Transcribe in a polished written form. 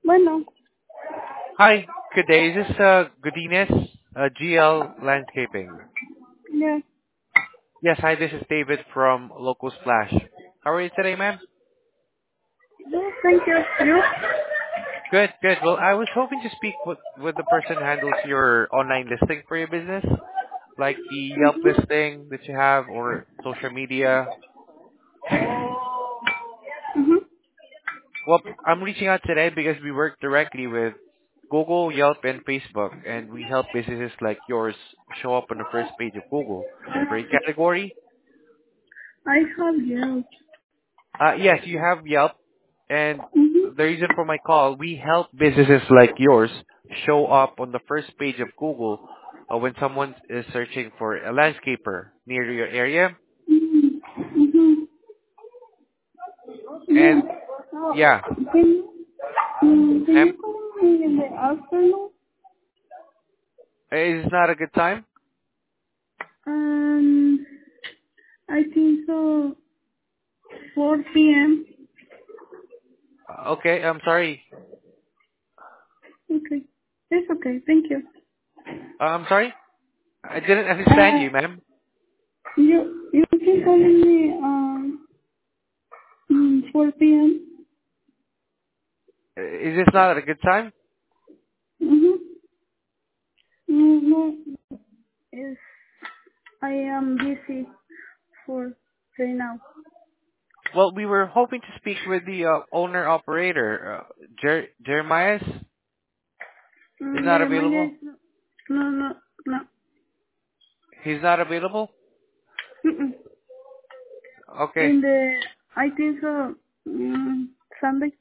Bueno, Hi, good day. Is this Godinez, GL Landscaping? yes, Yes, hi, this is David from Local Splash. How are you today, ma'am? yes, thank you. You? Good, good. Well, I was hoping to speak with the person who handles your online listing for your business, like the Yelp listing that you have or social media. Mm-hmm. Well, I'm reaching out today because we work directly with Google, Yelp, and Facebook, and we help businesses like yours show up on the first page of Google for a category. I have you. Yes, you have Yelp, and Mm-hmm. the reason for my call, we help businesses like yours show up on the first page of Google when someone is searching for a landscaper near your area. Mm-hmm. And Yes. yeah, Can you ma'am, call me in the afternoon? is not a good time? Um, I think so. 4 p.m. Okay, I'm sorry. Okay. It's okay. Thank you. I'm sorry. I didn't understand Uh, you, ma'am. you can call me 4 p.m. Is this not a good time? Mm-hmm. No, no. Yes, I am busy for right now. Well, we were hoping to speak with the owner operator, Jeremiah. Is not Jeremiah available. is no, no, no. He's not available. Mm-mm. Okay. In the, I think so, Sunday.